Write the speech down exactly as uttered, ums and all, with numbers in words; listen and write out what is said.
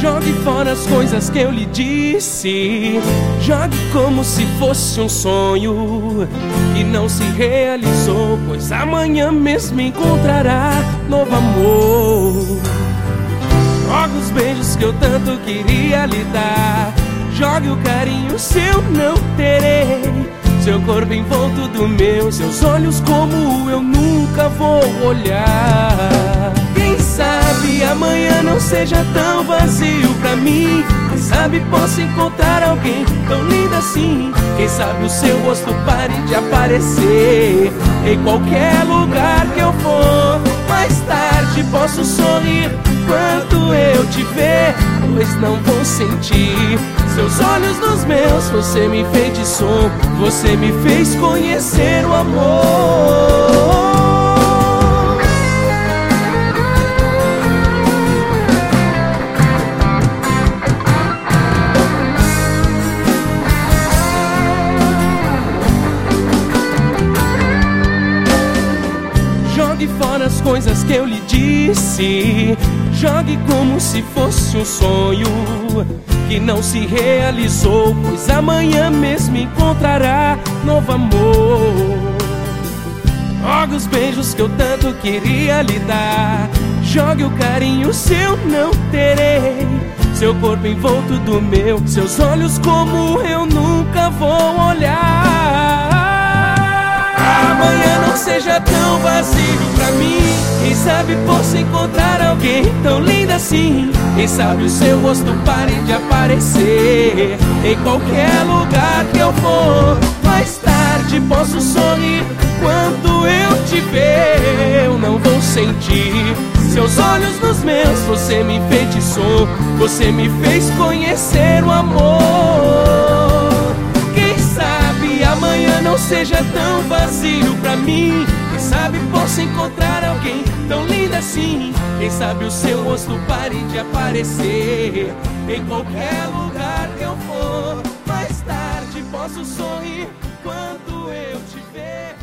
Jogue fora as coisas que eu lhe disse. Jogue como se fosse um sonho que não se realizou, pois amanhã mesmo encontrará novo amor. Jogue os beijos que eu tanto queria lhe dar. Jogue o carinho seu, não terei. Seu corpo envolto do meu, seus olhos como eu nunca vou olhar. Quem sabe amanhã não seja tão vazio pra mim. Quem sabe possa encontrar alguém tão lindo assim. Quem sabe o seu rosto pare de aparecer em qualquer lugar que eu for. Mais tarde posso sorrir quando eu te ver, pois não vou sentir seus olhos nos meus. Você me enfeitiçou, você me fez conhecer o amor. Jogue fora as coisas que eu lhe disse. Jogue como se fosse um sonho que não se realizou, pois amanhã mesmo encontrará novo amor. Jogue os beijos que eu tanto queria lhe dar. Jogue o carinho seu, não terei. Seu corpo envolto do meu, seus olhos como eu nunca vou olhar. Amanhã não seja tão vazio pra mim. Quem sabe possa encontrar alguém tão lindo assim. Quem sabe o seu rosto pare de aparecer em qualquer lugar que eu for. Mais tarde posso sorrir quando eu te ver. Eu não vou sentir seus olhos nos meus. Você me enfeitiçou, você me fez conhecer o amor. Quem sabe amanhã não seja tão vazio pra mim. Quem sabe possa encontrar alguém tão lindo assim. Quem sabe o seu rosto pare de aparecer em qualquer lugar que eu for. Mais tarde posso sorrir quando eu te ver.